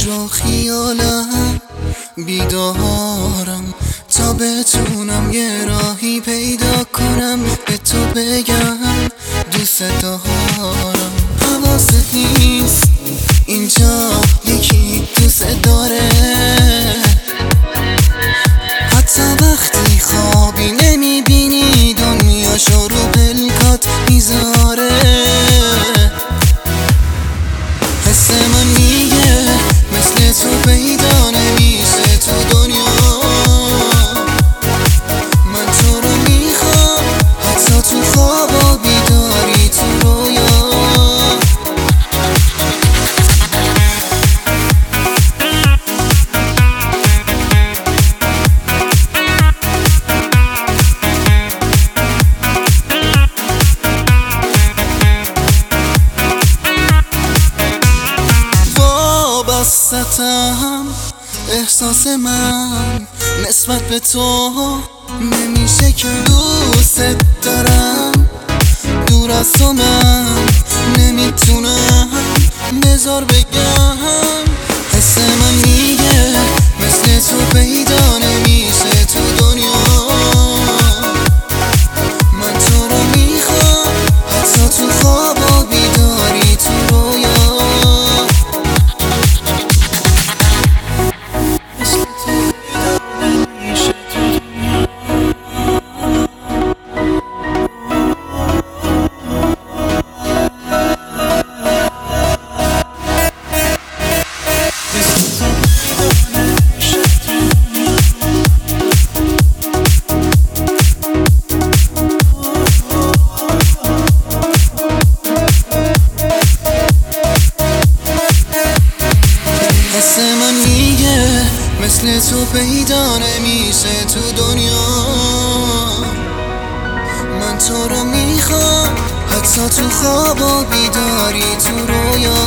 کجا خیالم بیدارم تا بتونم یه راهی پیدا کنم به تو بگم دوست دارم. حواست نیست اینجا یکی دوست داره، حتی وقتی خوابی نمیبینی دنیاشو رو پلکات میذاره. حس من میگه مثل تو پیدا نمیشه تو دنیا. من تو رو میخوام حتی تو خوابا بیداری تو رویا. وابستم احساس من نسبت به تو نمیشه که دوست دارم. دور از تو من نمیتونم بذار بگم. حس من میگه مثل تو پیدا نمیشه تو دنیا. من تو رو میخوام حتی تو خوابا بیداری تو رویا. حس من میگه مثل تو پیدا نمیشه تو دنیا. من تو رو میخوام حتی تو خوابا بیداری تو رویا.